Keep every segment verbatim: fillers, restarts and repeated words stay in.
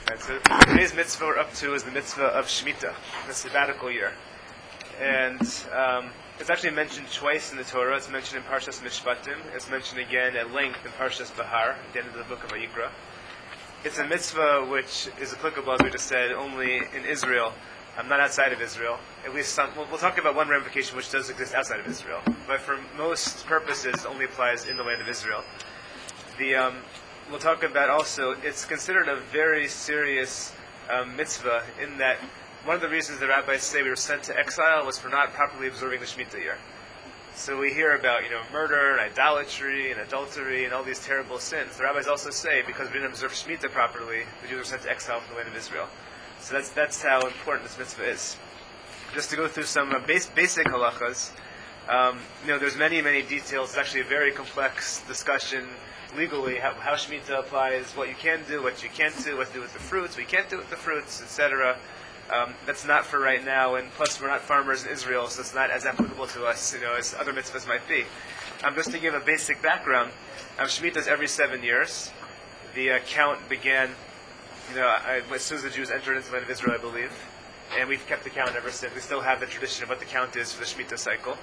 Right, so today's mitzvah we're up to is the mitzvah of Shemitah, the sabbatical year. And um, it's actually mentioned twice in the Torah. It's mentioned in Parshas Mishpatim. It's mentioned again at length in Parshas Bahar, at the end of the book of Vayikra. It's a mitzvah which is applicable, as we just said, only in Israel, um, not outside of Israel. At least some, we'll, we'll talk about one ramification which does exist outside of Israel. But for most purposes, it only applies in the land of Israel. The... Um, We'll talk about also, it's considered a very serious um, mitzvah in that one of the reasons the rabbis say we were sent to exile was for not properly observing the Shemitah year. So we hear about, you know, murder and idolatry and adultery and all these terrible sins. The rabbis also say because we didn't observe Shemitah properly, the Jews were sent to exile from the land of Israel. So that's that's how important this mitzvah is. Just to go through some uh, base, basic halachas, um, you know, there's many, many details. It's actually a very complex discussion legally, how, how Shemitah applies, what you can do, what you can't do, what to do with the fruits, what you can't do with the fruits, et cetera. Um, that's not for right now, and plus we're not farmers in Israel, so it's not as applicable to us, you know, as other mitzvahs might be. Um, just to give a basic background, um, Shemitah is every seven years. The uh, count began, you know, I, as soon as the Jews entered into the land of Israel, I believe, and we've kept the count ever since. We still have the tradition of what the count is for the Shemitah cycle.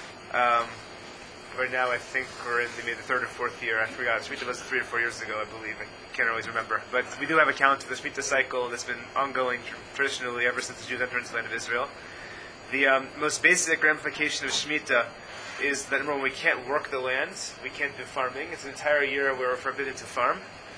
Um, Right now, I think we're in maybe the third or fourth year. I forgot. Shemitah was three or four years ago, I believe. I can't always remember. But we do have a count for the Shemitah cycle that's been ongoing tr- traditionally ever since the Jews entered into the land of Israel. The um, most basic ramification of Shemitah is that, remember, we can't work the land. We can't do farming. It's an entire year where we're forbidden to farm.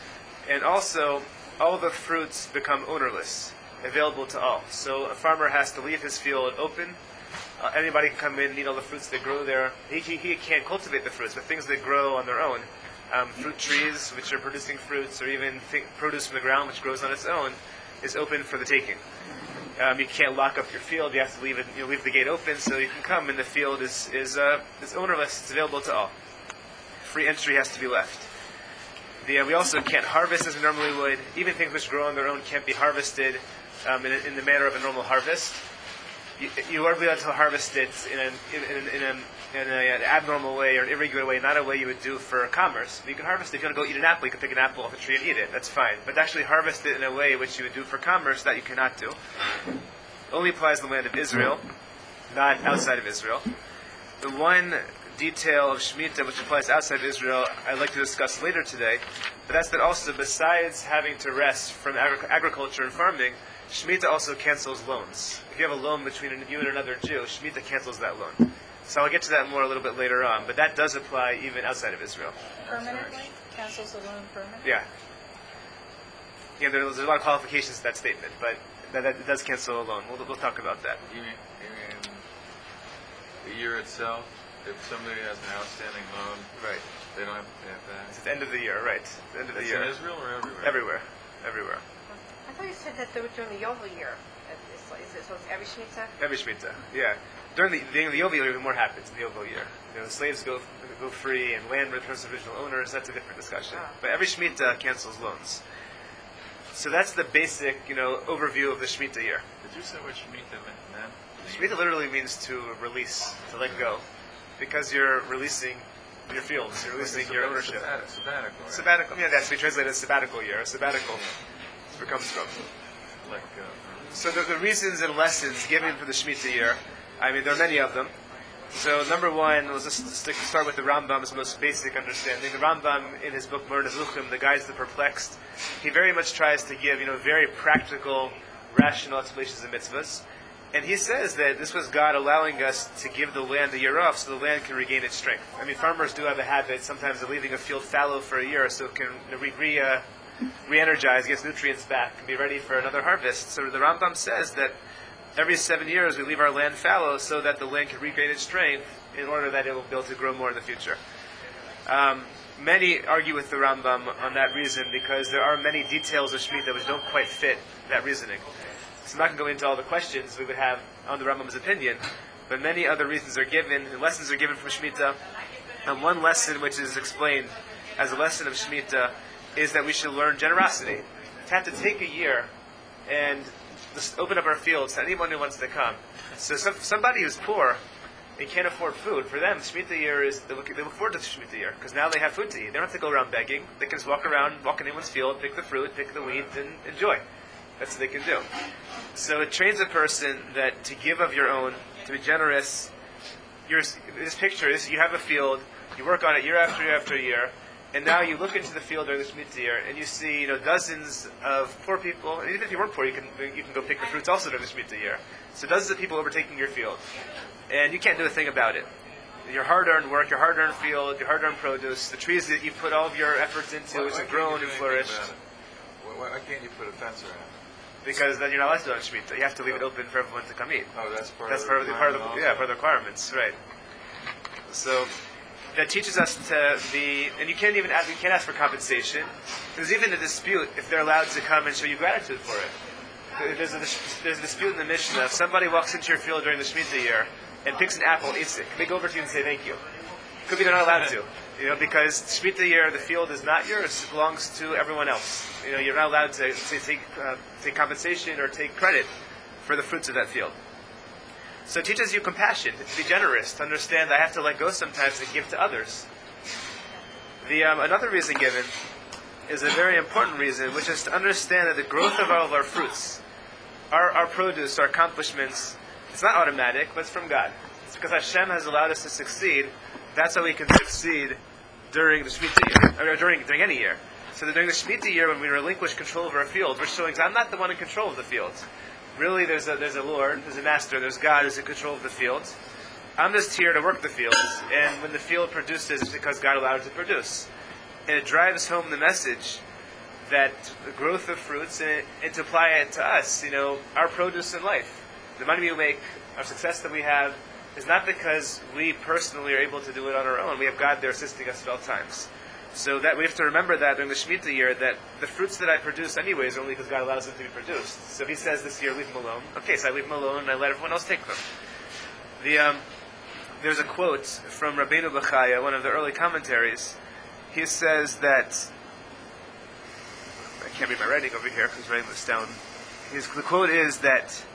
And also, all the fruits become ownerless, available to all. So a farmer has to leave his field open. Uh, anybody can come in and eat all the fruits that grow there. He, he, he can't cultivate the fruits, but things that grow on their own. Um, fruit trees, which are producing fruits, or even th- produce from the ground, which grows on its own, is open for the taking. Um, you can't lock up your field. You have to leave it. You know, leave the gate open so you can come, and the field is is uh, is ownerless. It's available to all. Free entry has to be left. The, uh, we also can't harvest as we normally would. Even things which grow on their own can't be harvested um, in, in the manner of a normal harvest. You, you are able to harvest it in an in, in, in, an, in a, an abnormal way or an irregular way, not a way you would do for commerce. But you can harvest it. If you want to go eat an apple, you can pick an apple off a tree and eat it. That's fine. But actually harvest it in a way which you would do for commerce, that you cannot do. Only applies in the land of Israel, not outside of Israel. The one detail of Shemitah which applies outside of Israel I'd like to discuss later today, but that's that also besides having to rest from agri- agriculture and farming, Shemitah also cancels loans. If you have a loan between you and another Jew, Shemitah cancels that loan. So I'll get to that more a little bit later on, but that does apply even outside of Israel. Permanently? Cancels the loan permanently? Yeah. Yeah, there's a lot of qualifications to that statement, but that, that it does cancel a loan. We'll, we'll talk about that. You mean, you mean the year itself? If somebody has an outstanding loan, Right. they don't have to pay it back? It's at the end of the year, right. The end of the It's year. in Israel or everywhere? Everywhere. Everywhere. I thought you said that they were doing the Yovel year. It's like, is it, so it's every Shemitah? Every Shemitah, yeah. During the, during the Yovel year, even more happens in the Yovel year. You know, the slaves go go free and land returns to original owners. That's a different discussion. Oh. But every Shemitah cancels loans. So that's the basic, you know, overview of the Shemitah year. Did you say what Shemitah meant? Shemitah literally means to release, to let go. Because you're releasing your fields, you're releasing your ownership. Sabbat- sabbatical. Right? Sabbatical, yeah, that's we translate as sabbatical year. A sabbatical. That's where it comes from. Let go. So the, the reasons and lessons given for the Shemitah year, I mean, there are many of them. So number one, let's just stick, start with the Rambam's most basic understanding. The Rambam, in his book Moreh Nevuchim, The Guides to the Perplexed, he very much tries to give, you know, very practical, rational explanations of mitzvahs. And he says that this was God allowing us to give the land a year off so the land can regain its strength. I mean, farmers do have a habit sometimes of leaving a field fallow for a year so it can re, re, uh, re-energize, get its nutrients back, and be ready for another harvest. So the Rambam says that every seven years we leave our land fallow so that the land can regain its strength in order that it will be able to grow more in the future. Um, many argue with the Rambam on that reason because there are many details of Shemitah which don't quite fit that reasoning. So I'm not going to go into all the questions we would have on the Rambam's opinion, but many other reasons are given, and lessons are given from Shemitah. And one lesson which is explained as a lesson of Shemitah is that we should learn generosity. To have to take a year and just open up our fields to anyone who wants to come. So some, somebody who's poor and can't afford food, for them, Shemitah year is, they look, they look forward to the Shemitah year, because now they have food to eat. They don't have to go around begging. They can just walk around, walk in anyone's field, pick the fruit, pick the wheat, and enjoy. That's what they can do. So it trains a person that to give of your own, to be generous. You're, this picture is you have a field, you work on it year after year after year, and now you look into the field during the Shemitah year, and you see, you know, dozens of poor people. And even if you weren't poor, you can you can go pick the fruits also during the Shemitah year. So dozens of people overtaking your field, and you can't do a thing about it. Your hard-earned work, your hard-earned field, your hard-earned produce, the trees that you put all of your efforts into, Why- which why have can't you grown do and anything flourished. about it? Why, why- why can't you put a fence around it? Because then you're not allowed to do it on Shemitah. You have to leave it open for everyone to come eat. Oh, that's part That's of part of the part of the requirement yeah also? part of the requirements, right? So that teaches us to be, and you can't even ask, you can't ask for compensation. There's even a dispute if they're allowed to come and show you gratitude for it. There's a, there's a dispute in the Mishnah. If somebody walks into your field during the Shemitah year and picks an apple, eats it, can they go over to you and say thank you? Could be they're not allowed to, you know, because Shemitah year the field is not yours; it belongs to everyone else. You know, you're not allowed to, to take uh, take compensation or take credit for the fruits of that field. So it teaches you compassion, to be generous, to understand I have to let go sometimes and give to others. The um, another reason given is a very important reason, which is to understand that the growth of all of our fruits, our, our produce, our accomplishments, it's not automatic, but it's from God. It's because Hashem has allowed us to succeed. That's how we can succeed during the Shemitah year, or during, during any year. So that during the Shemitah year, when we relinquish control of our field, we're showing I'm not the one in control of the fields. Really, there's a there's a Lord, there's a Master, there's God who's in control of the fields. I'm just here to work the fields, and when the field produces, it's because God allowed it to produce. And it drives home the message that the growth of fruits, and, and to apply it to us, you know, our produce in life, the money we make, our success that we have, is not because we personally are able to do it on our own. We have God there assisting us at all times. So that we have to remember that during the Shemitah year, that the fruits that I produce anyways are only because God allows them to be produced. So if He says this year, leave them alone, okay, so I leave them alone and I let everyone else take them. The um, there's a quote from Rabbeinu Bechaya, one of the early commentaries. He says that, I can't read my writing over here because I'm writing this down. His, the quote is that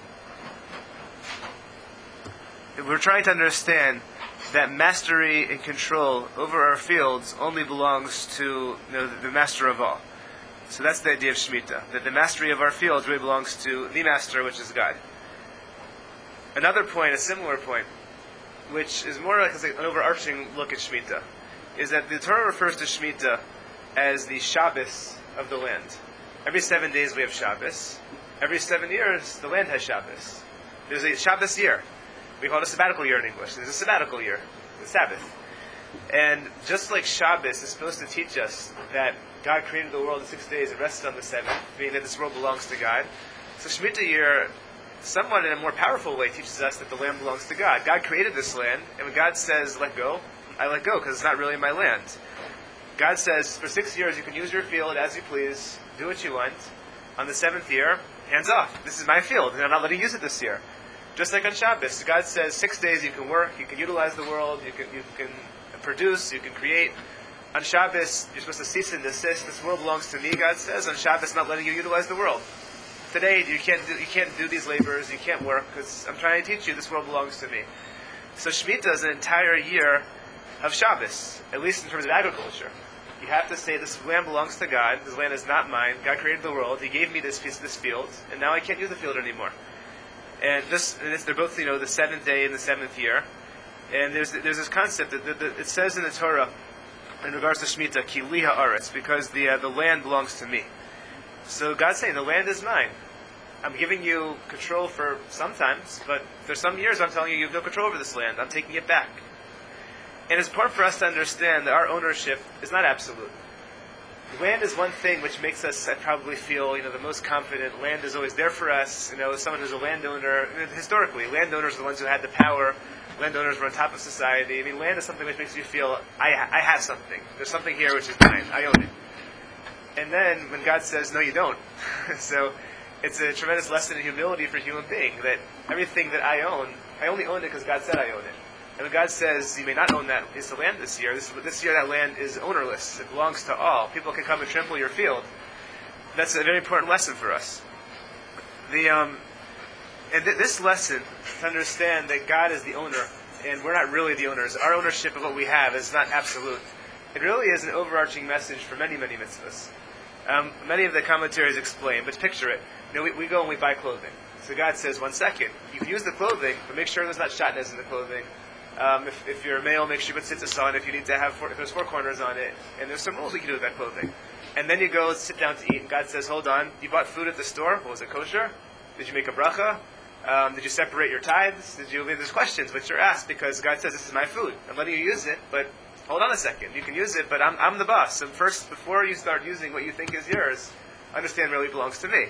we're trying to understand that mastery and control over our fields only belongs to, you know, the, the master of all. So that's the idea of Shemitah, that the mastery of our fields really belongs to the master, which is God. Another point, a similar point, which is more like an overarching look at Shemitah, is that the Torah refers to Shemitah as the Shabbos of the land. Every seven days we have Shabbos. Every seven years the land has Shabbos. There's a Shabbos year. We call it a sabbatical year in English. There's a sabbatical year, the Sabbath. And just like Shabbos is supposed to teach us that God created the world in six days and rested on the seventh, meaning that this world belongs to God, so Shemitah year, somewhat in a more powerful way, teaches us that the land belongs to God. God created this land, and when God says, let go, I let go, because it's not really my land. God says, for six years you can use your field as you please, do what you want. On the seventh year, hands off. This is my field, and I'm not letting you use it this year. Just like on Shabbos, God says six days you can work, you can utilize the world, you can you can produce, you can create. On Shabbos, you're supposed to cease and desist. This world belongs to me, God says. On Shabbos, not letting you utilize the world. Today, you can't do, you can't do these labors, you can't work, because I'm trying to teach you this world belongs to me. So Shemitah is an entire year of Shabbos, at least in terms of agriculture. You have to say this land belongs to God, this land is not mine, God created the world, He gave me this piece, this field, and now I can't use the field anymore. And this, and this, they're both, you know, the seventh day and the seventh year. And there's there's this concept that, that, that it says in the Torah, in regards to Shemitah, ki li ha'aretz, because the uh, the land belongs to me. So God's saying the land is mine. I'm giving you control for sometimes, but there's some years I'm telling you you have no control over this land. I'm taking it back. And it's important for us to understand that our ownership is not absolute. Land is one thing which makes us, I probably feel, you know, the most confident. Land is always there for us. You know, someone who's a landowner, historically, landowners are the ones who had the power. Landowners were on top of society. I mean, land is something which makes you feel, I, I have something. There's something here which is mine. I own it. And then, when God says, no, you don't. So, it's a tremendous lesson in humility for a human being, that everything that I own, I only own it because God said I own it. And when God says, you may not own that piece of land this year, this, this year that land is ownerless. It belongs to all. People can come and trample your field. That's a very important lesson for us. The um, And th- this lesson, to understand that God is the owner and we're not really the owners. Our ownership of what we have is not absolute. It really is an overarching message for many, many mitzvahs. Um, many of the commentaries explain, but picture it. You know, we, we go and we buy clothing. So God says, one second, you can use the clothing, but make sure there's not shatnez in the clothing. Um, if, if you're a male, make sure you put tzitzis on. If you need to have, four, if there's four corners on it, and there's some rules we can do with that clothing. And then you go sit down to eat, and God says, hold on, you bought food at the store. Was it kosher? Did you make a bracha? Um, did you separate your tithes? Did you? There's questions which are asked because God says, this is my food. I'm letting you use it, but hold on a second. You can use it, but I'm, I'm the boss. And first, before you start using what you think is yours, understand really belongs to me.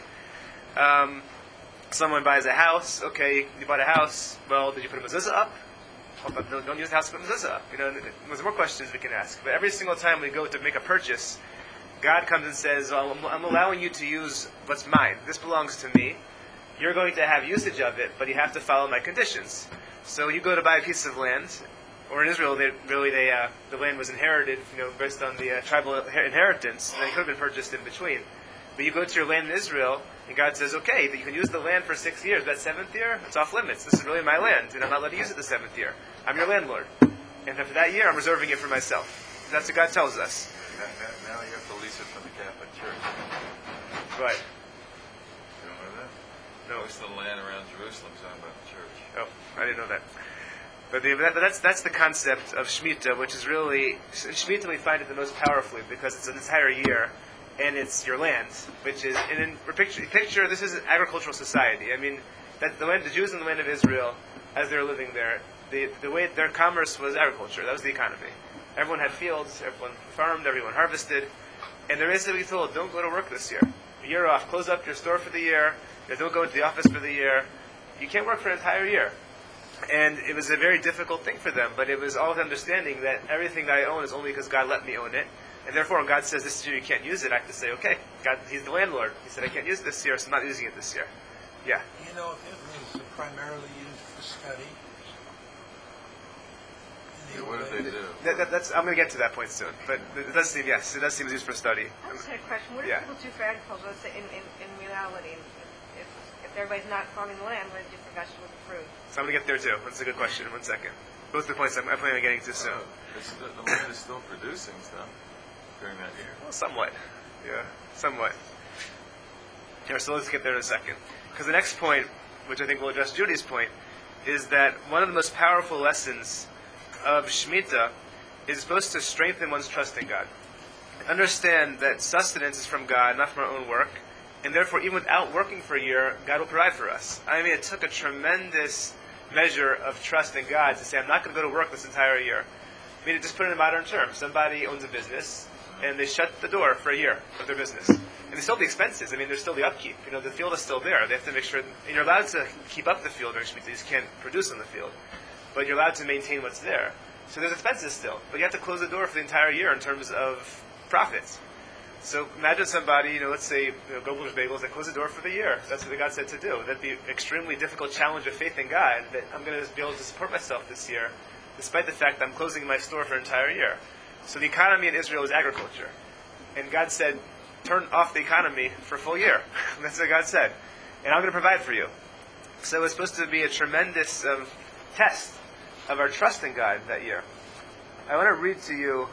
Um, someone buys a house. Okay, you bought a house. Well, did you put a mezuzah up? Oh, but don't, don't use the house to put mezuzah up. You know, there's more questions we can ask. But every single time we go to make a purchase, God comes and says, well, I'm, I'm allowing you to use what's mine. This belongs to me. You're going to have usage of it, but you have to follow my conditions. So you go to buy a piece of land, or in Israel, they, really they, uh, the land was inherited, you know, based on the uh, tribal inheritance, and it could have been purchased in between. But you go to your land in Israel, and God says, okay, you can use the land for six years. That seventh year, it's off limits. This is really my land, and I'm not letting you use it the seventh year. I'm your landlord. And for that year, I'm reserving it for myself. That's what God tells us. Now, now, now you have to lease it from the Catholic Church. Right. You don't know that? No. Most of the land around Jerusalem is owned by the church. Oh, I didn't know that. But, the, that, but that's that's the concept of Shemitah, which is really, in Shemitah we find it the most powerfully because it's an entire year, and it's your land, which is, and in picture, picture this is an agricultural society. I mean, that the land, the Jews in the land of Israel, as they were living there, the the way their commerce was agriculture. That was the economy. Everyone had fields, everyone farmed, everyone harvested, and they're basically told, don't go to work this year. A year off, close up your store for the year, don't go into the office for the year. You can't work for an entire year. And it was a very difficult thing for them, but it was all with understanding that everything that I own is only because God let me own it. And therefore, when God says this year you can't use it, I have to say, okay, God, He's the landlord. He said I can't use it this year, so I'm not using it this year. Yeah. You know, it was primarily used for study. Yeah, what did they do? That, that, that's, I'm going to get to that point soon. But it does seem, yes, it does seem used for study. I just had a question. What do Yeah. people do for agriculture, let's say, in, in, in reality? If, if everybody's not farming the land, what do they do for vegetables and fruit? So I'm going to get there too. That's a good question. One second. Both the points I'm, I'm planning on getting to soon. Oh, it's, the, the land is still producing stuff during that year. Well, somewhat. Yeah, somewhat. Here, so let's get there in a second. Because the next point, which I think will address Judy's point, is that one of the most powerful lessons of Shemitah is supposed to strengthen one's trust in God. Understand that sustenance is from God, not from our own work, and therefore even without working for a year, God will provide for us. I mean, it took a tremendous measure of trust in God to say, I'm not going to go to work this entire year. I mean, just put it in modern terms. Somebody owns a business, and they shut the door for a year of their business. And they still have the expenses. I mean, there's still the upkeep. You know, the field is still there. They have to make sure, and you're allowed to keep up the field during Shemitah. You just can't produce on the field. But you're allowed to maintain what's there. So there's expenses still. But you have to close the door for the entire year in terms of profits. So imagine somebody, you know, let's say, you know, Gobler's Bagels, that close the door for the year. That's what God said to do. That'd be an extremely difficult challenge of faith in God, that I'm going to be able to support myself this year, despite the fact that I'm closing my store for an entire year. So the economy in Israel is agriculture. And God said, turn off the economy for a full year. That's what God said. And I'm going to provide for you. So it's supposed to be a tremendous um, test of our trust in God that year. I want to read to you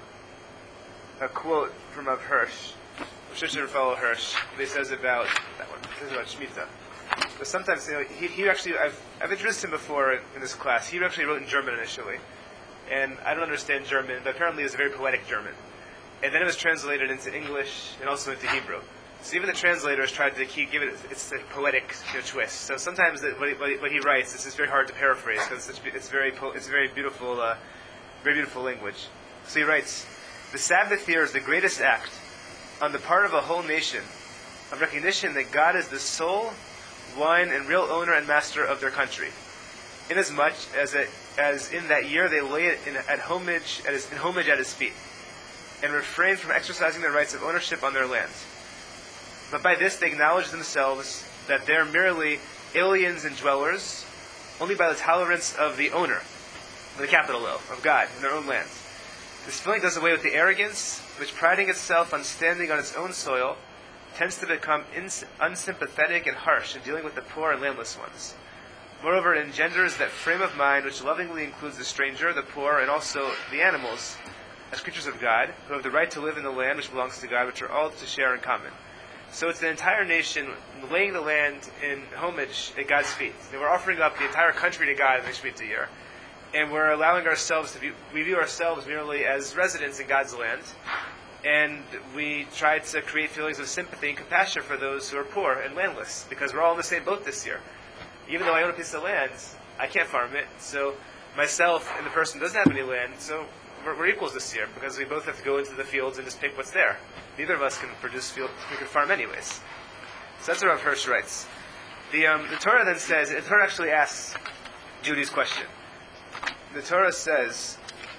a quote from Rav Hirsch, Shushan fellow Hirsch, that he says about that one. He says about Shemitah. But sometimes, you know, he, he actually, I've, I've introduced him before in, in this class. He actually wrote in German initially. And I don't understand German, but apparently it was a very poetic German. And then it was translated into English and also into Hebrew. So even the translators tried to keep, give it its a poetic, you know, twist. So sometimes the, what, he, what, he, what he writes, this is very hard to paraphrase because it's, it's very po- it's very beautiful, uh, very beautiful language. So he writes, "The Sabbath year is the greatest act on the part of a whole nation of recognition that God is the sole, one, and real owner and master of their country, inasmuch as it, as in that year they lay it in at homage at his, in homage at His feet, and refrain from exercising their rights of ownership on their lands. But by this they acknowledge themselves that they are merely aliens and dwellers, only by the tolerance of the owner, with a capital O, of God, in their own lands. This feeling does away with the arrogance, which, priding itself on standing on its own soil, tends to become ins- unsympathetic and harsh in dealing with the poor and landless ones. Moreover, it engenders that frame of mind which lovingly includes the stranger, the poor, and also the animals, as creatures of God, who have the right to live in the land which belongs to God, which are all to share in common. So it's the entire nation laying the land in homage at God's feet. And we're offering up the entire country to God in the Shemitah year. And we're allowing ourselves to view, we view ourselves merely as residents in God's land. And we try to create feelings of sympathy and compassion for those who are poor and landless, because we're all in the same boat this year. Even though I own a piece of land, I can't farm it. So myself and the person who doesn't have any land, so we're, we're equals this year, because we both have to go into the fields and just pick what's there. Neither of us can produce field, we can farm anyways. So that's what Rav Hirsch writes. The, um, the Torah then says, the Torah actually asks Judy's question. The Torah says,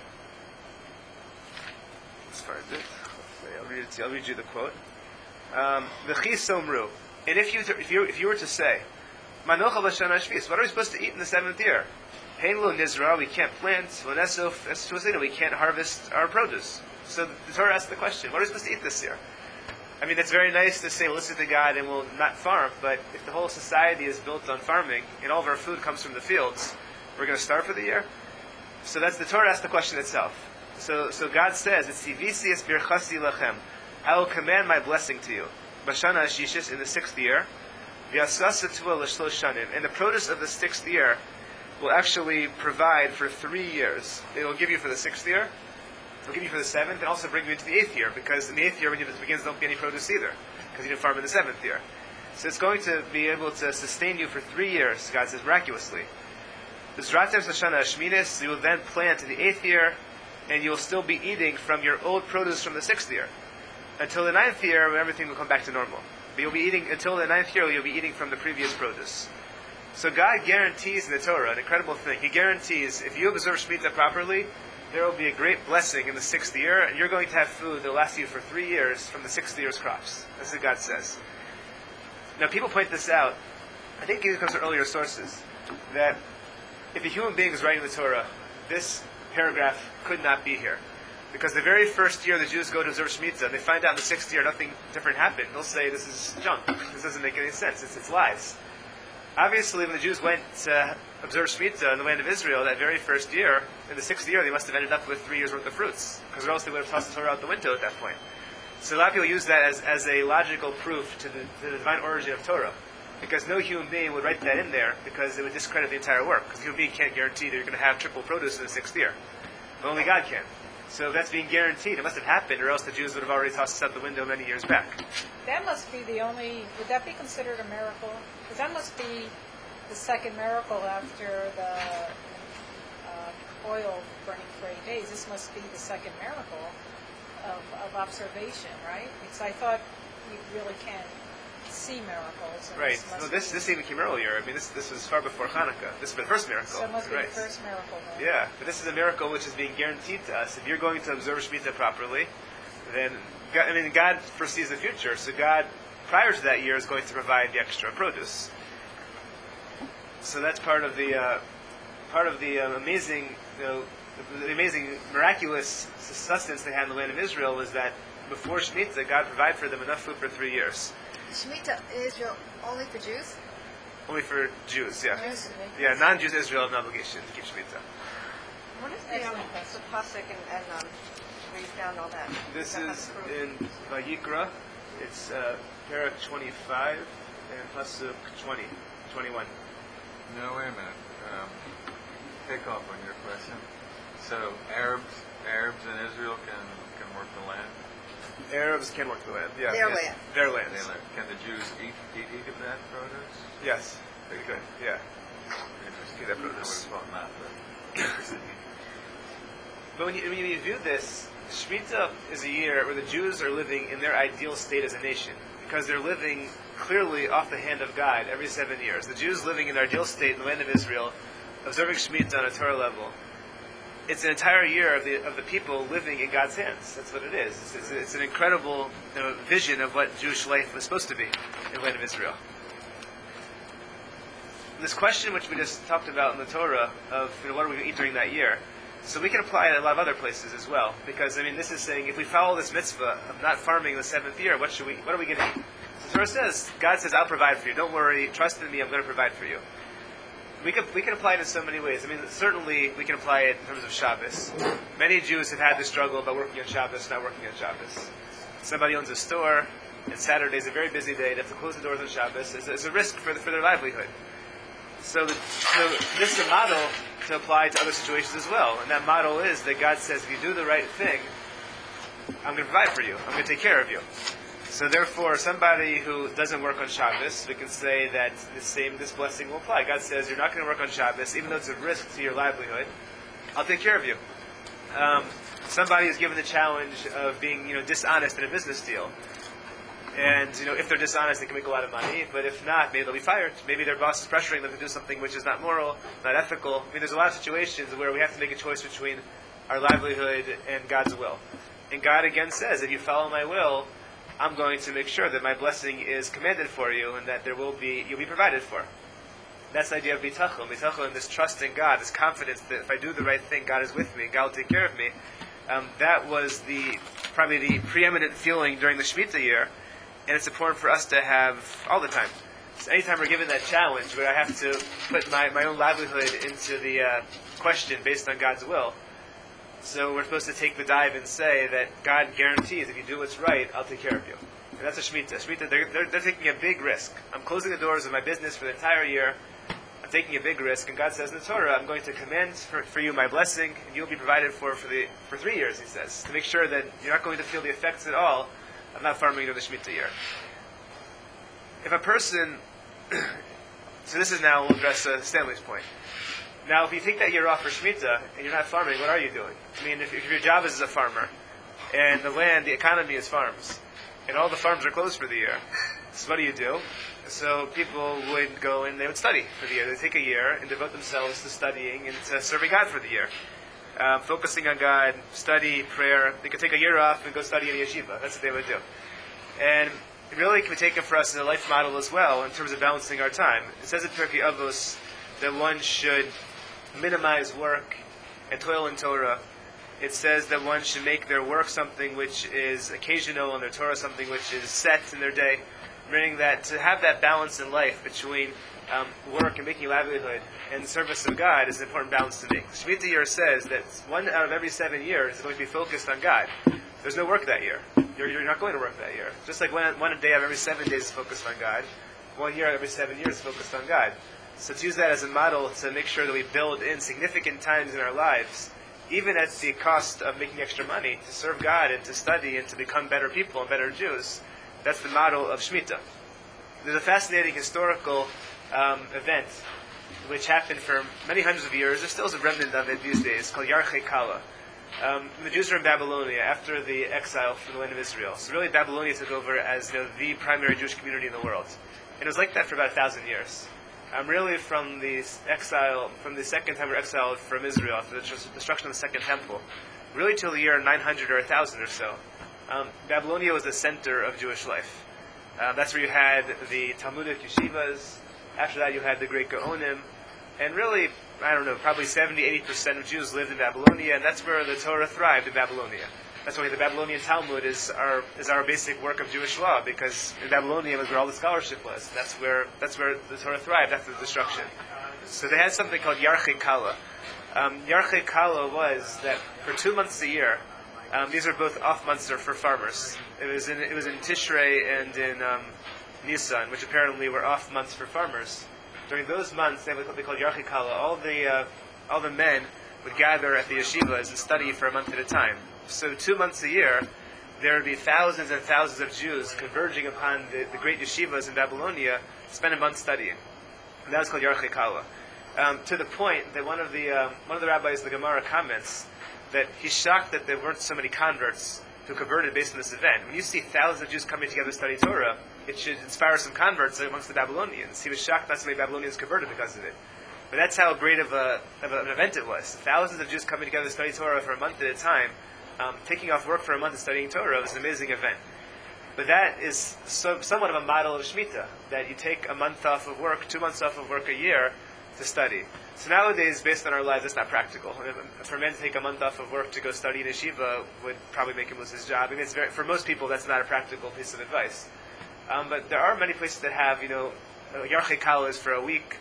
let's find it. I'll read it to you. I'll read you the quote. V'chi somru. And if you, if you if you were to say, Manocha l'shana shvis, what are we supposed to eat in the seventh year? Hein lo nizra, we can't plant. V'nesof esuasina, we can't harvest our produce. So the Torah asks the question, what are we supposed to eat this year? I mean, it's very nice to say, listen to God and we'll not farm, but if the whole society is built on farming and all of our food comes from the fields, we're going to starve for the year? So that's the Torah asks the question itself. So, so God says, "It's tivisi es birchasi lachem." I will command my blessing to you. Bashana Shishis, in the sixth year, v'asasa tua l'shlosh shanim. And the produce of the sixth year will actually provide for three years. It will give you for the sixth year, it will give you for the seventh, and also bring you into the eighth year. Because in the eighth year, when it begins, there won't be any produce either, because you didn't farm in the seventh year. So it's going to be able to sustain you for three years. God says miraculously. Zratem Sashana Shminis, you will then plant in the eighth year, and you will still be eating from your old produce from the sixth year. Until the ninth year, when everything will come back to normal. But you'll be eating, until the ninth year, you'll be eating from the previous produce. So God guarantees in the Torah an incredible thing. He guarantees, if you observe Shemitah properly, there will be a great blessing in the sixth year, and you're going to have food that will last you for three years from the sixth year's crops. That's what God says. Now, people point this out. I think it comes from earlier sources, that if a human being is writing the Torah, this paragraph could not be here. Because the very first year the Jews go to observe Shemitah, they find out in the sixth year nothing different happened. They'll say, this is junk. This doesn't make any sense. It's, it's lies. Obviously, when the Jews went to observe Shemitah in the land of Israel that very first year, in the sixth year, they must have ended up with three years' worth of fruits. Because or else they would have tossed the Torah out the window at that point. So a lot of people use that as, as a logical proof to the, to the divine origin of Torah. Because no human being would write that in there, because it would discredit the entire work. Because a human being can't guarantee that you're going to have triple produce in the sixth year. But only God can. So if that's being guaranteed, it must have happened, or else the Jews would have already tossed us out the window many years back. That must be the only, would that be considered a miracle? Because that must be the second miracle after the uh, oil burning for eight days. This must be the second miracle of, of observation, right? Because I thought you really can't see miracles. And Right. This must No, this be, this even came earlier. I mean, this this was far before Hanukkah. This is the first miracle. so it must be right. the first miracle then. Yeah, but this is a miracle which is being guaranteed to us. If you're going to observe Shemitah properly, then God, I mean, God foresees the future. So God, prior to that year, is going to provide the extra produce. So that's part of the uh, part of the uh, amazing, you know, the, the amazing miraculous sustenance they had in the land of Israel was that before Shemitah, God provided for them enough food for three years. Shemitah in Israel only for Jews? Only for Jews, yeah. Yes. Yeah, non-Jews Israel have an obligation to keep Shemitah. What is the, um, Excellent. the pasuk and, and um, where you found all that? This That is has proof. in Vayikra. It's uh, Parak twenty-five and Pasuk twenty, twenty-one. No, wait a minute. Um, take off on your question. So Arabs, Arabs in Israel can can work the land. Arabs can work the land. Yeah. Their yes. land. Their land. They land. Can the Jews eat eat, eat of that produce? Yes. Very good. Yeah. Interesting. Eat that I would produce. have thought not, but interesting. But when you, when you view this, Shemitah is a year where the Jews are living in their ideal state as a nation, because they're living clearly off the hand of God every seven years. The Jews living in their ideal state in the land of Israel, observing Shemitah on a Torah level. It's an entire year of the of the people living in God's hands. That's what it is. It's, it's, it's an incredible you know, vision of what Jewish life was supposed to be in the land of Israel. This question, which we just talked about in the Torah, of you know, what are we going to eat during that year, so we can apply it at a lot of other places as well. Because I mean, this is saying if we follow this mitzvah of not farming in the seventh year, what should we? What are we going to eat? So the Torah says, God says, "I'll provide for you. Don't worry. Trust in me. I'm going to provide for you." we can we can apply it in so many ways. I mean, certainly we can apply it in terms of Shabbos. Many Jews have had the struggle about working on Shabbos, not working on Shabbos. Somebody owns a store, and Saturday is a very busy day. They have to close the doors on Shabbos. It's, it's a risk for the, for their livelihood. So, the, so this is a model to apply to other situations as well. And that model is that God says, if you do the right thing, I'm going to provide for you. I'm going to take care of you. So therefore, somebody who doesn't work on Shabbos, we can say that the same this blessing will apply. God says, you're not going to work on Shabbos, even though it's a risk to your livelihood. I'll take care of you. Um, somebody is given the challenge of being, you know, dishonest in a business deal. And, you know, if they're dishonest, they can make a lot of money. But if not, maybe they'll be fired. Maybe their boss is pressuring them to do something which is not moral, not ethical. I mean, there's a lot of situations where we have to make a choice between our livelihood and God's will. And God again says, if you follow my will, I'm going to make sure that my blessing is commanded for you and that there will be, you'll be provided for. That's the idea of bitachon. Bitachon, this trust in God, this confidence that if I do the right thing, God is with me, God will take care of me. Um, that was the probably the preeminent feeling during the Shemitah year, and it's important for us to have all the time. So anytime we're given that challenge where I have to put my, my own livelihood into the uh, question based on God's will, so we're supposed to take the dive and say that God guarantees if you do what's right, I'll take care of you. And that's a Shemitah. Shemitah, they're, they're, they're taking a big risk. I'm closing the doors of my business for the entire year. I'm taking a big risk. And God says in the Torah, I'm going to command for, for you my blessing, and you'll be provided for for, the, for three years, he says, to make sure that you're not going to feel the effects at all of not farming during the Shemitah year. If a person... so this is now, we'll address uh, Stanley's point. Now, if you take that year off for Shemitah and you're not farming, what are you doing? I mean, if, if your job is as a farmer, and the land, the economy is farms, and all the farms are closed for the year, so what do you do? So people would go and they would study for the year. They take a year and devote themselves to studying and to serving God for the year. Um, focusing on God, study, prayer. They could take a year off and go study in a yeshiva. That's what they would do. And it really can be taken for us as a life model as well in terms of balancing our time. It says in Pirkei Avos that one should minimize work and toil in Torah. It says that one should make their work something which is occasional and their Torah something which is set in their day, meaning that to have that balance in life between um, work and making a livelihood and service of God is an important balance to make. Shemitah year says that one out of every seven years is going to be focused on God. There's no work that year. You're, you're not going to work that year. Just like one, one day out of every seven days is focused on God, one year out of every seven years is focused on God. So to use that as a model to make sure that we build in significant times in our lives, even at the cost of making extra money, to serve God and to study and to become better people and better Jews, that's the model of Shemitah. There's a fascinating historical um, event which happened for many hundreds of years. There still is a remnant of it these days, called Yarchei Kala. Um, the Jews were in Babylonia after the exile from the land of Israel. So really Babylonia took over as you know, the primary Jewish community in the world. And it was like that for about a thousand years. Um, really from the exile, from the second time we were exiled from Israel after the destruction of the second temple, really till the year nine hundred or one thousand or so, um, Babylonia was the center of Jewish life. Uh, that's where you had the Talmudic yeshivas. After that you had the great Gaonim. And really, I don't know, probably seventy, eighty percent of Jews lived in Babylonia, and that's where the Torah thrived in Babylonia. That's why the Babylonian Talmud is our is our basic work of Jewish law, because in Babylonia was where all the scholarship was. That's where that's where the Torah thrived after the destruction. So they had something called Yarchei Kala. Um, Yarchei Kala was that for two months a year, um, these are both off months for farmers. It was in it was in Tishrei and in um, Nisan, which apparently were off months for farmers. During those months, they had what they called Yarchei Kala. All the uh, all the men would gather at the yeshivas and study for a month at a time. So two months a year, there would be thousands and thousands of Jews converging upon the, the great yeshivas in Babylonia to spend a month studying. And that was called Yarchei Kala. Um, to the point that one of the um, one of the rabbis in the Gemara comments that he's shocked that there weren't so many converts who converted based on this event. When you see thousands of Jews coming together to study Torah, it should inspire some converts amongst the Babylonians. He was shocked not so many Babylonians converted because of it. But that's how great of, a, of an event it was. Thousands of Jews coming together to study Torah for a month at a time. Um, taking off work for a month and studying Torah was an amazing event. But that is so, somewhat of a model of Shemitah, that you take a month off of work, two months off of work a year to study. So nowadays, based on our lives, that's not practical. For a man to take a month off of work to go study in yeshiva would probably make him lose his job. I mean, it's very, for most people, that's not a practical piece of advice. Um, but there are many places that have, you know, Yarchei Kala is for a week,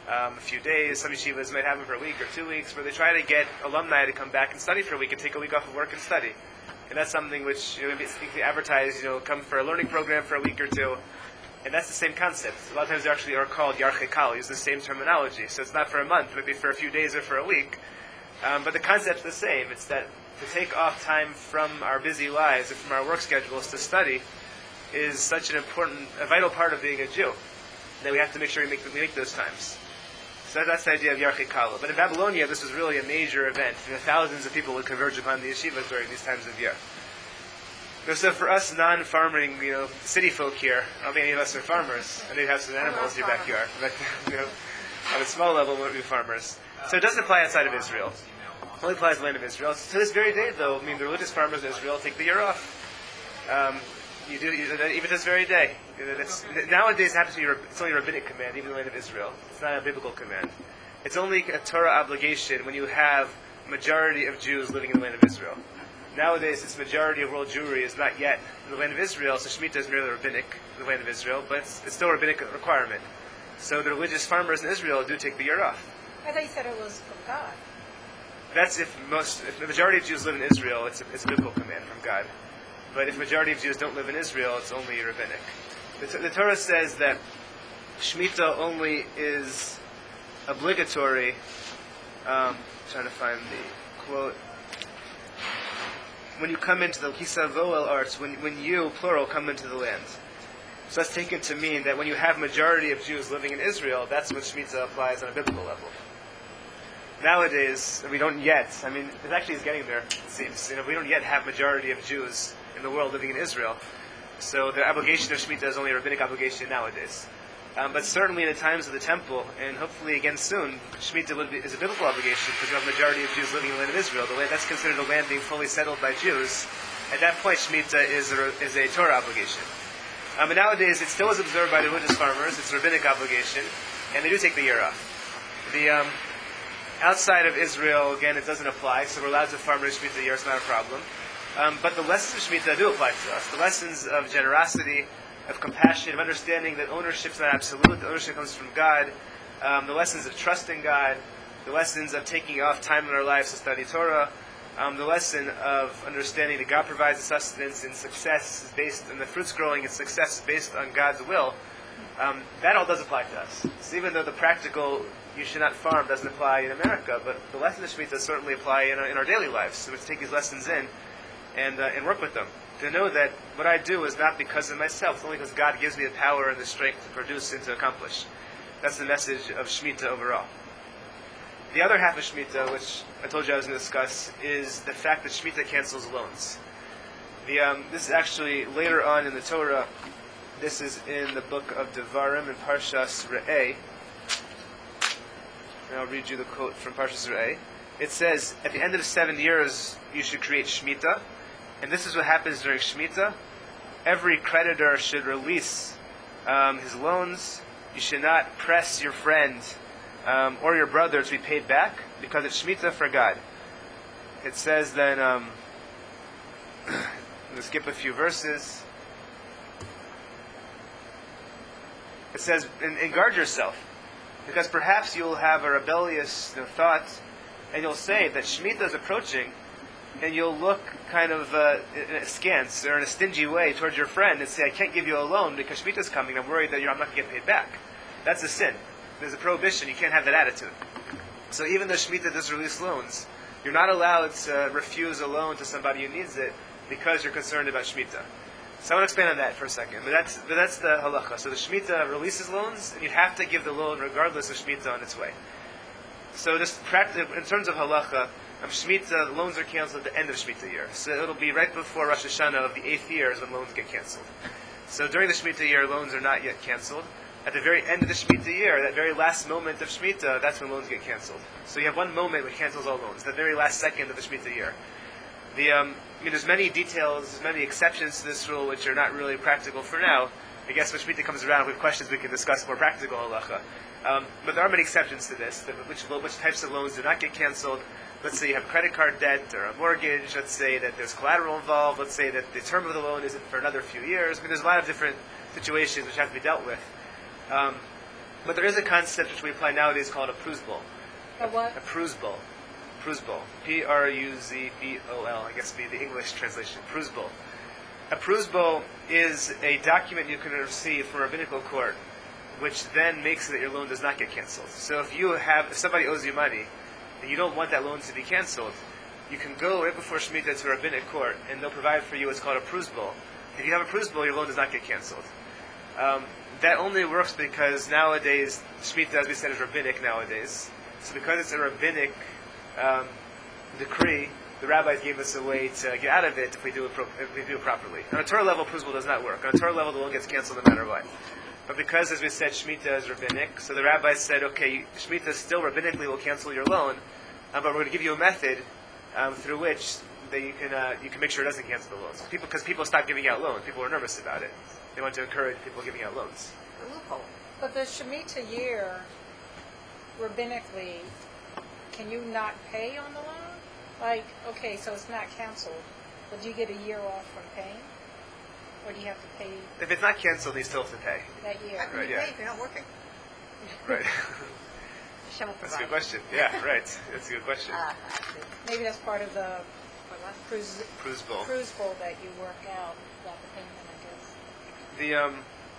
um, a few days. Some yeshivas might have them for a week or two weeks, where they try to get alumni to come back and study for a week and take a week off of work and study. And that's something which, you know, they advertise, you know, come for a learning program for a week or two. And that's the same concept. A lot of times they actually are called yarchei kal, use the same terminology. So it's not for a month, maybe for a few days or for a week. Um, but the concept's the same. It's that to take off time from our busy lives and from our work schedules to study is such an important, a vital part of being a Jew, that we have to make sure we make, we make those times. So that's the idea of yarchei kal. But in Babylonia, this was really a major event. You know, thousands of people would converge upon the yeshivas during these times of year. So for us non-farming, you know, city folk here, I don't think any of us are farmers. I know you have some animals in your backyard, but you know, on a small level, we won't be farmers. So it doesn't apply outside of Israel. It only applies to the land of Israel. To this very day, though, I mean, the religious farmers in Israel take the year off. Um, you do you, even this very day. It's, nowadays, it happens to be it's only a rabbinic command, even in the land of Israel. It's not a biblical command. It's only a Torah obligation when you have majority of Jews living in the land of Israel. Nowadays, this majority of world Jewry is not yet in the land of Israel, so Shemitah is merely rabbinic in the land of Israel, but it's, it's still a rabbinic requirement. So the religious farmers in Israel do take the year off. I thought you said it was from God. That's if most, if the majority of Jews live in Israel, it's a, it's a biblical command from God. But if the majority of Jews don't live in Israel, it's only rabbinic. The, the Torah says that Shemitah only is obligatory. Um, trying to find the quote. When you come into the Kisavo el arts, when when you, plural, come into the land. So that's taken to mean that when you have majority of Jews living in Israel, that's when Shemitah applies on a biblical level. Nowadays, we don't yet, I mean, it actually is getting there, it seems. You know, we don't yet have majority of Jews in the world living in Israel. So the obligation of Shemitah is only a rabbinic obligation nowadays. Um, but certainly in the times of the temple, and hopefully again soon, Shemitah would be, is a biblical obligation because you have a majority of Jews living in the land of Israel. The land, that's considered a land being fully settled by Jews. At that point, Shemitah is a, is a Torah obligation. Um, but nowadays, it still is observed by the religious farmers. It's a rabbinic obligation, and they do take the year off. The um, outside of Israel, again, it doesn't apply, so we're allowed to farm during Shemitah year. It's not a problem. Um, but the lessons of Shemitah do apply to us. The lessons of generosity, of compassion, of understanding that ownership is not absolute, the ownership comes from God, um, the lessons of trusting God, the lessons of taking off time in our lives to study Torah, um, the lesson of understanding that God provides the sustenance and success is based, and the fruits growing and success is based on God's will, um, that all does apply to us. So even though the practical, you should not farm, doesn't apply in America, but the lessons of Shemitah certainly apply in our, in our daily lives. So we have to take these lessons in and, uh, and work with them. To know that what I do is not because of myself, it's only because God gives me the power and the strength to produce and to accomplish. That's the message of Shemitah overall. The other half of Shemitah, which I told you I was going to discuss, is the fact that Shemitah cancels loans. The, um, this is actually later on in the Torah. This is in the book of Devarim in Parshas Re'eh. And I'll read you the quote from Parshas Re'eh. It says, at the end of seven years, you should create Shemitah. And this is what happens during Shemitah. Every creditor should release um, his loans. You should not press your friend um, or your brother to be paid back because it's Shemitah for God. It says then, um, I'm going to skip a few verses. It says, and, and guard yourself, because perhaps you'll have a rebellious you know, thought, and you'll say that Shemitah is approaching, and you'll look kind of uh, askance or in a stingy way towards your friend and say, I can't give you a loan because Shemitah is coming. I'm worried that you're, I'm not going to get paid back. That's a sin. There's a prohibition. You can't have that attitude. So even though Shemitah does release loans, you're not allowed to refuse a loan to somebody who needs it because you're concerned about Shemitah. So I want to expand on that for a second. But that's, but that's the halacha. So the Shemitah releases loans, and you have to give the loan regardless of Shemitah on its way. So just practice, in terms of halacha, Um, Shemitah, loans are canceled at the end of Shemitah year. So it'll be right before Rosh Hashanah of the eighth year is when loans get canceled. So during the Shemitah year, loans are not yet canceled. At the very end of the Shemitah year, that very last moment of Shemitah, that's when loans get canceled. So you have one moment that cancels all loans, the very last second of the Shemitah year. The, um, I mean, there's many details, there's many exceptions to this rule which are not really practical for now. I guess when Shemitah comes around, if we have questions, we can discuss more practical halacha. Um, but there are many exceptions to this, which, which types of loans do not get canceled. Let's say you have credit card debt or a mortgage. Let's say that there's collateral involved. Let's say that the term of the loan isn't for another few years. I mean, there's a lot of different situations which have to be dealt with. Um, But there is a concept which we apply nowadays called a pruzbul. A what? A pruzbul. Pruzbul. P R U Z B O L, I guess would be the English translation. Pruzbul. A pruzbul is a document you can receive from a rabbinical court, which then makes it that your loan does not get canceled. So if you have, if somebody owes you money, and you don't want that loan to be canceled, you can go right before Shemitah to a rabbinic court, and they'll provide for you what's called a pruzbul. If you have a pruzbul, your loan does not get canceled. Um, that only works because nowadays, Shemitah, as we said, is rabbinic nowadays. So because it's a rabbinic um, decree, the rabbis gave us a way to get out of it if we do it, pro- if we do it properly. On a Torah level, pruzbul does not work. On a Torah level, the loan gets canceled no matter what. But because, as we said, Shemitah is rabbinic, so the rabbis said, okay, Shemitah still rabbinically will cancel your loan, uh, but we're going to give you a method um, through which that you can uh, you can make sure it doesn't cancel the loans. People, because people stopped giving out loans. People were nervous about it. They want to encourage people giving out loans. The loophole. But the Shemitah year, rabbinically, can you not pay on the loan? Like, okay, so it's not canceled, but do you get a year off from paying? Or do you have to pay If it's not canceled, you still have to pay. that year? How can Right, you yeah. pay if you're not working? Right. Hashem will That's a good provide. question. Yeah, right. That's a good question. Ah, I see. Maybe that's part of the cruise, Pruzbul. cruise bowl that you work out about the payment, I guess. The um,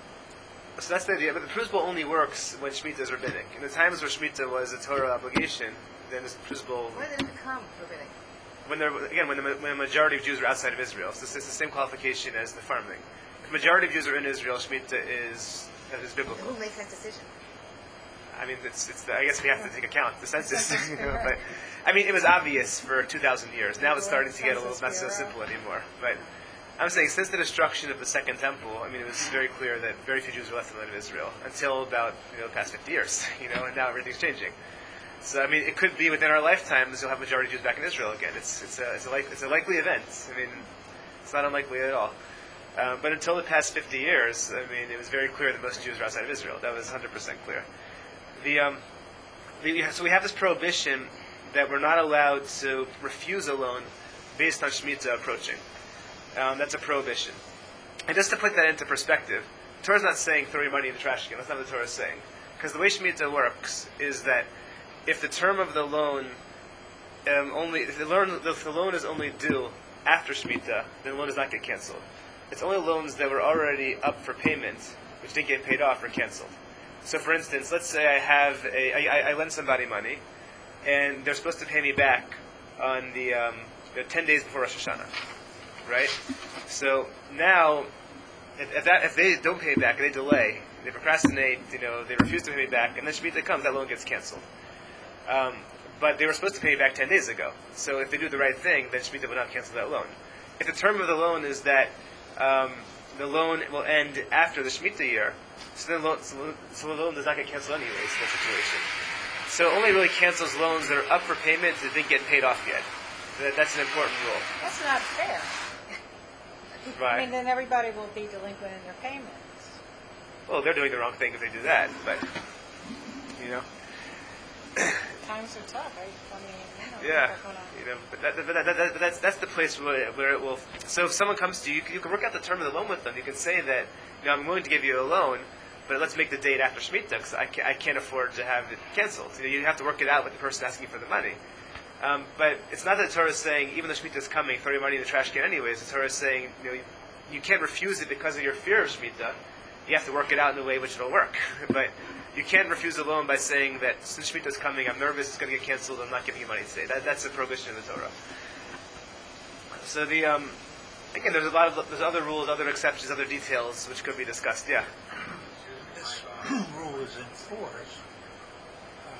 so that's the idea. But the pruzbul only works when Shemitah is rabbinic. In the times where Shemitah was a Torah obligation, then this pruzbul. When did it become rabbinic? When there again, when the, when the majority of Jews are outside of Israel, so it's the same qualification as the farming. The majority of Jews are in Israel. Shemitah is is biblical. Who makes that decision? I mean, it's, it's the, I guess we have to take account the census. Census You know, Bureau. but I mean, it was obvious for two thousand years. Now it's starting to get a little Census not so Bureau. simple anymore. But I'm saying since the destruction of the Second Temple, I mean, it was very clear that very few Jews were left in the land of Israel until about you know the past fifty years. You know, and now everything's changing. So I mean, it could be within our lifetimes you'll have majority Jews back in Israel again. It's it's a it's a, like, it's a likely event. I mean, it's not unlikely at all. Uh, but until the past fifty years, I mean, it was very clear that most Jews were outside of Israel. That was one hundred percent clear. The um, the, so we have this prohibition that we're not allowed to refuse a loan based on Shemitah approaching. Um, that's a prohibition. And just to put that into perspective, the Torah's not saying throw your money in the trash can. That's not what the Torah is saying. Because the way Shemitah works is that if the term of the loan um, only if the loan if the loan is only due after Shemitah, then the loan does not get canceled. It's only loans that were already up for payment, which didn't get paid off, are canceled. So, for instance, let's say I have a I, I lend somebody money, and they're supposed to pay me back on the um, you know, ten days before Rosh Hashanah, right? So now, if, if that if they don't pay back, they delay, they procrastinate, you know, they refuse to pay me back, and then Shemitah comes, that loan gets canceled. Um, but they were supposed to pay me back ten days ago. So if they do the right thing, then Shemitah will not cancel that loan. If the term of the loan is that um, the loan will end after the Shemitah year, so the loan, so, so the loan does not get canceled anyways in that situation. So it only really cancels loans that are up for payment that didn't get paid off yet. That, that's an important rule. That's not fair. I Right. mean, then everybody will be delinquent in their payments. Well, they're doing the wrong thing if they do that, but, you know. Times are tough, right? I mean, you know, Yeah, people are gonna- you know, but, that, but, that, that, but that's that's the place where, where it will. So if someone comes to you, you can, you can work out the term of the loan with them. You can say that, you know, I'm willing to give you a loan, but let's make the date after Shemitah because I, ca- I can't afford to have it canceled. You know, you have to work it out with the person asking for the money. Um, but it's not that the Torah is saying even though Shemitah is coming, throw your money in the trash can anyways. The Torah is saying, you know, you, you can't refuse it because of your fear of Shemitah. You have to work it out in a way which it'll work. But you can't refuse a loan by saying that since Shemitah is coming, I'm nervous it's going to get canceled, I'm not giving you money today. That, that's a prohibition in the Torah. So the um, again, there's a lot of there's other rules, other exceptions, other details which could be discussed. Yeah. This rule is enforced. uh,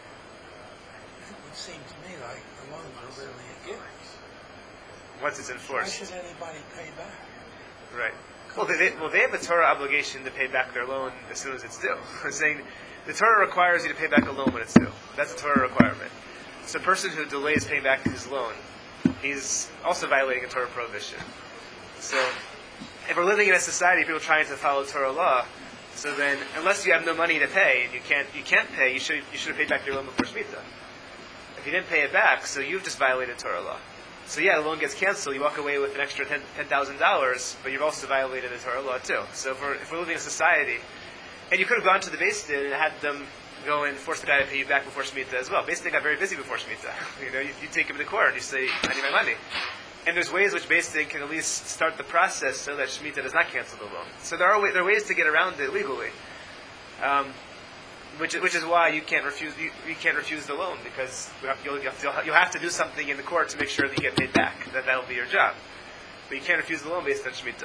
It would seem to me like the loans are really a gift. Once it's Why enforced, should anybody pay back? right? Well, they, they, well, they have a Torah obligation to pay back their loan as soon as it's due. I'm saying the Torah requires you to pay back a loan when it's due. That's a Torah requirement. So a person who delays paying back his loan, he's also violating a Torah prohibition. So if we're living in a society of people trying to follow Torah law, so then unless you have no money to pay and you can't you can't pay, you should you should have paid back your loan before Shemitah. If you didn't pay it back, so you've just violated Torah law. So yeah, the loan gets canceled. You walk away with an extra ten thousand dollars, but you've also violated the Torah law too. So if we're, if we're living in a society And you could have gone to the Beis Din and had them go and force the guy to pay you back before Shemitah as well. Beis Din got very busy before Shemitah. You know, you, you take him to court and you say, I need my money. And there's ways which Beis Din can at least start the process so that Shemitah does not cancel the loan. So there are, way, there are ways to get around it legally. Um, which, which is why you can't refuse you, you can't refuse the loan, because you have, you'll, you'll, have to, you'll have to do something in the court to make sure that you get paid back. That that'll be your job. But you can't refuse the loan based on Shemitah.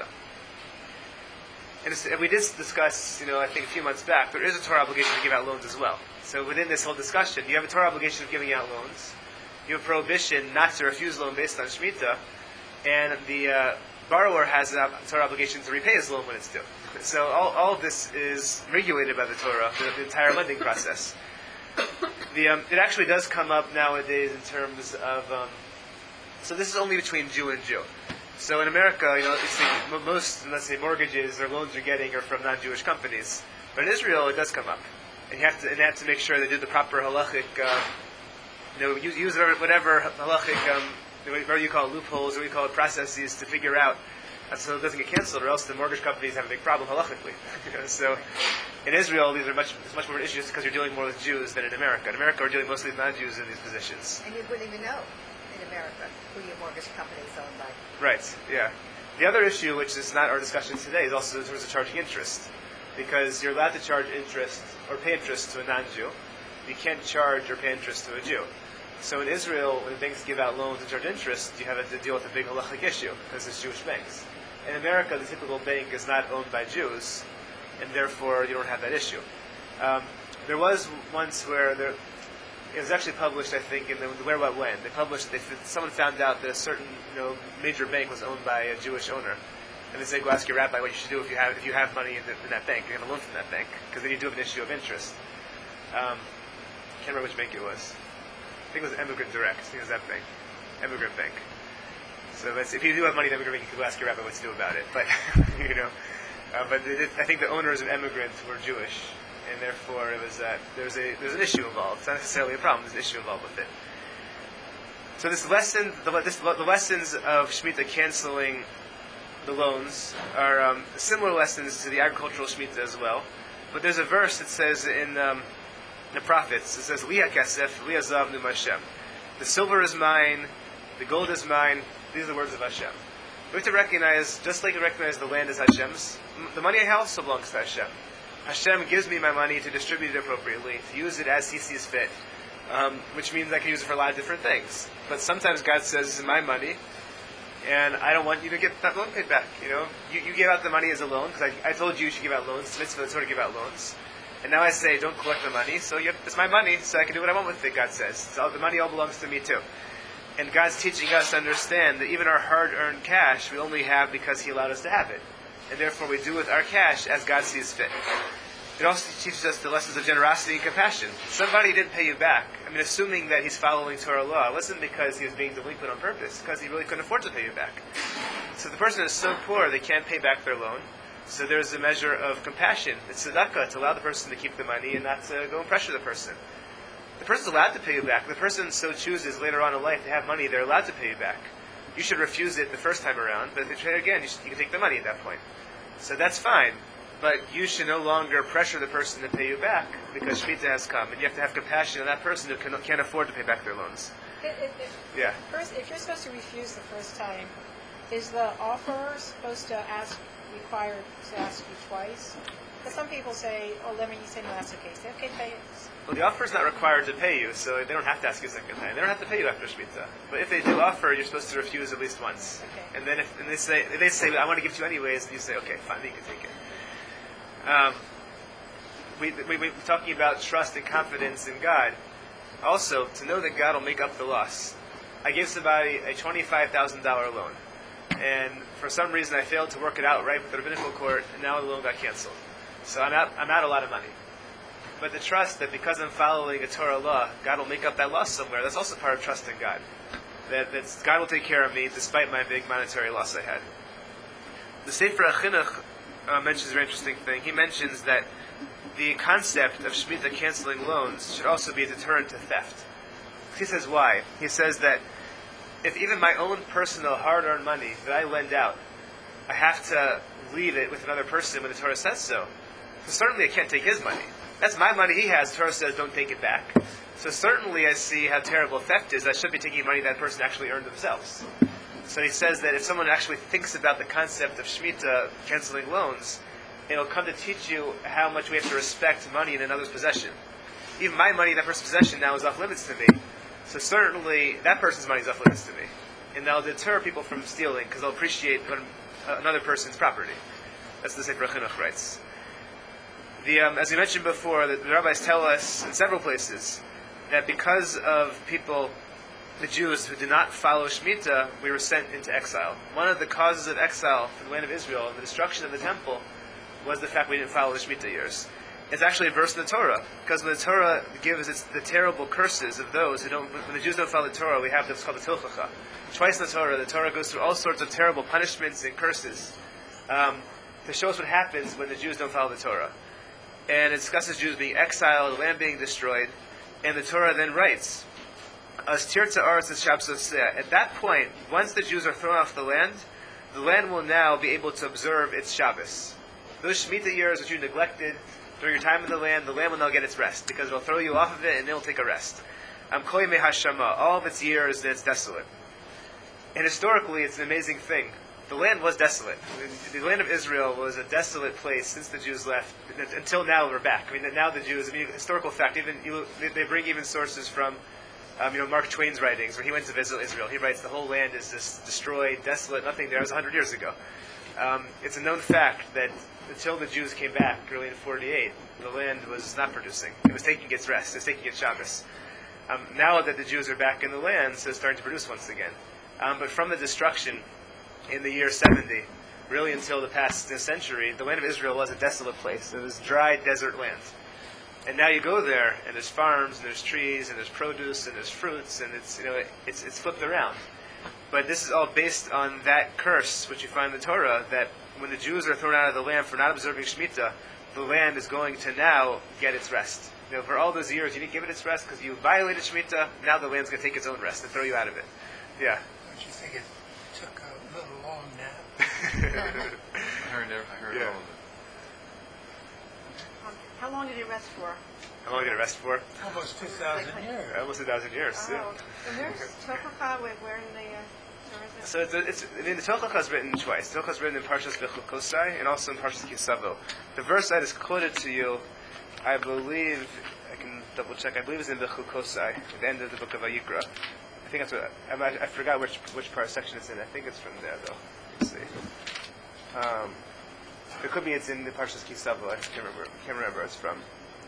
And, it's, and we did discuss, you know, I think a few months back, there is a Torah obligation to give out loans as well. So within this whole discussion, you have a Torah obligation of giving out loans. You have a prohibition not to refuse loan based on Shemitah. And the uh, borrower has a Torah obligation to repay his loan when it's due. So all, all of this is regulated by the Torah, the, the entire lending process. The, um, it actually does come up nowadays in terms of... Um, so this is only between Jew and Jew. So in America, you know, it's like most, let's say, mortgages or loans you're getting are from non-Jewish companies. But in Israel, it does come up. And you have to, and they have to make sure they do the proper halachic, uh, you know, use, use whatever halachic, um, whatever you call it, loopholes, or we call it processes to figure out so it doesn't get canceled, or else the mortgage companies have a big problem halachically. You know, so in Israel, these are much, it's much more issues because you're dealing more with Jews than in America. In America, we're dealing mostly with non-Jews in these positions. And you wouldn't even know in America who your mortgage company is owned by. Right, yeah. The other issue, which is not our discussion today, is also in terms of charging interest. Because you're allowed to charge interest, or pay interest to a non-Jew. You can't charge or pay interest to a Jew. So in Israel, when banks give out loans and charge interest, you have to deal with a big halachic issue, because it's Jewish banks. In America, the typical bank is not owned by Jews, and therefore you don't have that issue. Um, there was once where there, it was actually published, I think, in the, the Where What When. They published, they, someone found out that a certain, you know, major bank was owned by a Jewish owner. And they said, go ask your rabbi what you should do if you have if you have money in, the, in that bank, you have a loan from that bank, because then you do have an issue of interest. Um, can't remember which bank it was. I think it was Emigrant Direct. I think it was that bank, Emigrant Bank. So that's, if you do have money in Emigrant Bank, you can go ask your rabbi what to do about it. But you know, uh, but it, I think the owners of Emigrant were Jewish, and therefore it was uh, there's a there's an issue involved. It's not necessarily a problem. There's an issue involved with it. So this lesson, the, this, the lessons of Shemitah canceling the loans are um, similar lessons to the agricultural Shemitah as well. But there's a verse that says in um, the prophets, it says, Liha Kesef, Liha Zav Nu Hashem. The silver is mine, the gold is mine. These are the words of Hashem. We have to recognize, just like we recognize the land as Hashem's, the money I have also belongs to Hashem. Hashem gives me my money to distribute it appropriately, to use it as He sees fit, um, which means I can use it for a lot of different things. But sometimes God says, this is my money, and I don't want you to get that loan paid back. You know, you, you give out the money as a loan, because I, I told you you should give out loans. It's mitzvah, it's to give out loans. And now I say, don't collect the money, so you have, it's my money, so I can do what I want with it, God says. So the money all belongs to me too. And God's teaching us to understand that even our hard-earned cash we only have because He allowed us to have it. And therefore we do with our cash as God sees fit. It also teaches us the lessons of generosity and compassion. Somebody didn't pay you back. I mean, assuming that he's following Torah law, it wasn't because he was being delinquent on purpose, because he really couldn't afford to pay you back. So the person is so poor they can't pay back their loan. So there's a measure of compassion. It's tzedakah to allow the person to keep the money and not to go and pressure the person. The person's allowed to pay you back. The person so chooses later on in life to have money, they're allowed to pay you back. You should refuse it the first time around, but if they try it again, you, should, you can take the money at that point. So that's fine. But you should no longer pressure the person to pay you back, because Shemitah has come, and you have to have compassion on that person who can, can't afford to pay back their loans. If, if, Yeah. First, if you're supposed to refuse the first time, is the offerer supposed to ask, required to ask you twice? Because some people say, oh, let me say no, that's okay. Say, okay, pay it. Well, the offer is not required to pay you, so they don't have to ask you a second time. They don't have to pay you after Shemitah. But if they do offer, you're supposed to refuse at least once. Okay. And then if, and they say, if they say, I want to give it to you anyways, and you say, okay, fine, then you can take it. Um, we, we, we're talking about trust and confidence in God. Also, to know that God will make up the loss. I gave somebody a twenty-five thousand dollars loan, and for some reason I failed to work it out right with the rabbinical court, and now the loan got canceled. So I'm out, I'm out a lot of money. But the trust that because I'm following a Torah law, God will make up that loss somewhere, that's also part of trust in God. That, that God will take care of me despite my big monetary loss I had. The Sefer HaChinuch uh, mentions a very interesting thing. He mentions that the concept of Shemitah canceling loans should also be a deterrent to theft. He says why? He says that if even my own personal hard-earned money that I lend out, I have to leave it with another person when the Torah says so, So certainly I can't take his money. That's my money he has. The Torah says don't take it back. So certainly I see how terrible theft is. I should be taking money that person actually earned themselves. So he says that if someone actually thinks about the concept of Shemitah, canceling loans, it'll come to teach you how much we have to respect money in another's possession. Even my money in that person's possession now is off limits to me. So certainly that person's money is off limits to me. And that'll deter people from stealing because they'll appreciate when, uh, another person's property. That's what the Sefer Chinuch writes. The, um, as we mentioned before, the, the rabbis tell us in several places that because of people, the Jews who did not follow Shemitah, we were sent into exile. One of the causes of exile for the land of Israel and the destruction of the temple was the fact we didn't follow the Shemitah years. It's actually a verse in the Torah, because when the Torah gives its, the terrible curses of those who don't, when the Jews don't follow the Torah, we have what's called the Tilchacha. Twice in the Torah, the Torah goes through all sorts of terrible punishments and curses um, to show us what happens when the Jews don't follow the Torah. And it discusses Jews being exiled, the land being destroyed, and the Torah then writes, As tirza aretz shabsoseh. At that point, once the Jews are thrown off the land, the land will now be able to observe its Shabbos. Those Shemitah years which you neglected during your time in the land, the land will now get its rest, because it will throw you off of it and it will take a rest. Am kol yemei hashama, all of its years that it's desolate. And historically, it's an amazing thing. The land was desolate. The land of Israel was a desolate place since the Jews left. Until now, we're back. I mean, now the Jews, I mean, historical fact, even you, they bring even sources from Um, you know, Mark Twain's writings, where he went to visit Israel. He writes the whole land is just destroyed, desolate, nothing there. It was one hundred years ago. Um, it's a known fact that until the Jews came back, early in forty-eight, the land was not producing. It was taking its rest. It was taking its Shabbos. Um, now that the Jews are back in the land, so it's starting to produce once again. Um, but from the destruction in the year seventy, really until the past century, the land of Israel was a desolate place. It was dry, desert land. And now you go there, and there's farms, and there's trees, and there's produce, and there's fruits, and it's, you know, it's it's flipped around. But this is all based on that curse, which you find in the Torah, that when the Jews are thrown out of the land for not observing Shemitah, the land is going to now get its rest. You know, for all those years, you didn't give it its rest because you violated Shemitah. Now the land's going to take its own rest and throw you out of it. Yeah. Don't you think it took a little long nap? I heard, every- I heard Yeah. all of it. Um, how long did it rest for? How long did it rest for? Almost two thousand years. Almost a thousand years. yeah. Oh, and there's Tochacha, where where in the uh, Torah is it? So it's, it's I mean, the Tochacha is written twice. The Tochacha is written in Parshas Bechukosai and also in Parshas Kisavo. The verse I just quoted to you, I believe, I can double check, I believe it's in Bechukosai, at the end of the book of Vayikra. I think that's what, I, I forgot which which part section it's in. I think it's from there, though. Let's see. Um, it could be it's in the Parshas Kisavo. I can't remember, can't remember where it's from.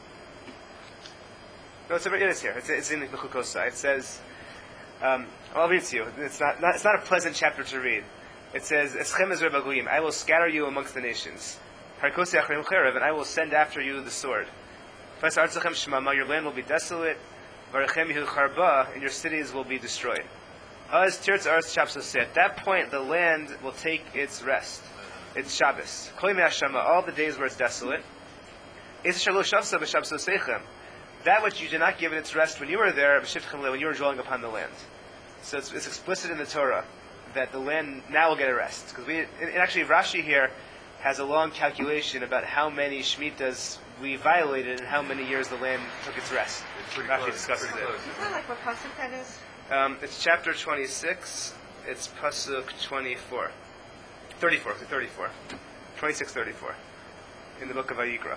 No, it's, it is here. It's, it's in the Bechukosai. It says, Um, I'll read it to you. It's not, not, it's not a pleasant chapter to read. It says, Eschem ezer bagoyim, I will scatter you amongst the nations. Harkosi achreim cherev, and I will send after you the sword. Fas artzachem shmama, your land will be desolate. Varachem yehu charba, and your cities will be destroyed. Az tirtz arz chapsoseh. At that point, the land will take its rest. It's Shabbos. Kol yemei hashama, all the days where it's desolate. Es shalo shavsa b'shabsosechem. That which you did not give it its rest when you were there, when you were dwelling upon the land. So it's, it's explicit in the Torah that the land now will get a rest. Because we, and actually, Rashi here has a long calculation about how many Shemitahs we violated and how many years the land took its rest. It's pretty Rashi close. discusses Pretty it. close. Isn't that like what pasuk that is? Um, it's chapter twenty-six. It's pasuk twenty-four, thirty-four, thirty-four, twenty-six, thirty-four, in the book of Vayikra.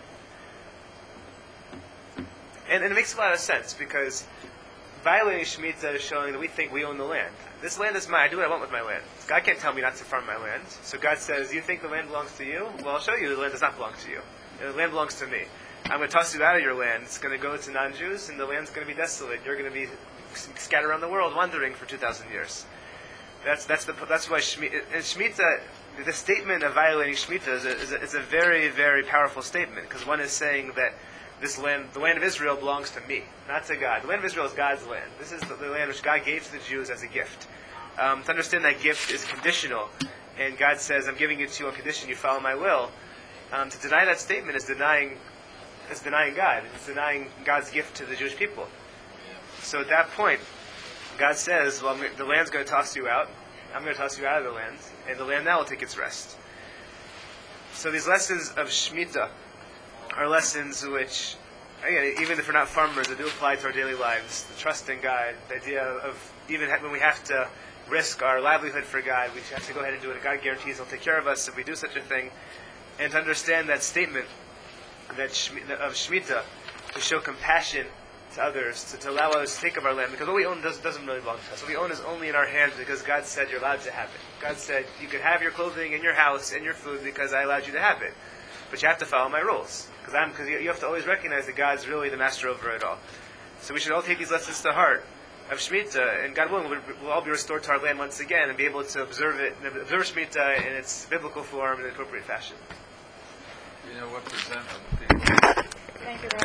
And, and it makes a lot of sense because violating Shemitah is showing that we think we own the land. This land is mine. I do what I want with my land. God can't tell me not to farm my land. So God says, you think the land belongs to you? Well, I'll show you the land does not belong to you. The land belongs to me. I'm going to toss you out of your land. It's going to go to non-Jews, and the land's going to be desolate. You're going to be scattered around the world, wandering for two thousand years. That's that's the that's why Shemitah, and Shemitah, the statement of violating Shemitah is a, is a, is a very, very powerful statement, because one is saying that this land, the land of Israel, belongs to me, not to God. The land of Israel is God's land. This is the, the land which God gave to the Jews as a gift. Um, to understand that gift is conditional, and God says, I'm giving it to you on condition you follow my will. Um, to deny that statement is denying is denying God. It's denying God's gift to the Jewish people. So at that point, God says, well, I'm, the land's going to toss you out. I'm going to toss you out of the land, and the land now will take its rest. So these lessons of Shemitah are lessons which, again, even if we're not farmers, they do apply to our daily lives. The trust in God, the idea of even when we have to risk our livelihood for God, we have to go ahead and do it. God guarantees He'll take care of us if we do such a thing. And to understand that statement that Shmi- of Shemitah, to show compassion to others, to, to allow others to take of our land, because what we own does, doesn't really belong to us. What we own is only in our hands because God said you're allowed to have it. God said you can have your clothing and your house and your food because I allowed you to have it. But you have to follow my rules. Because I'm because you, you have to always recognize that God's really the master over it all. So we should all take these lessons to heart of Shemitah, and God willing, we'll, we'll all be restored to our land once again and be able to observe it, observe Shemitah in its biblical form in an appropriate fashion. You know what percent of the people Thank you very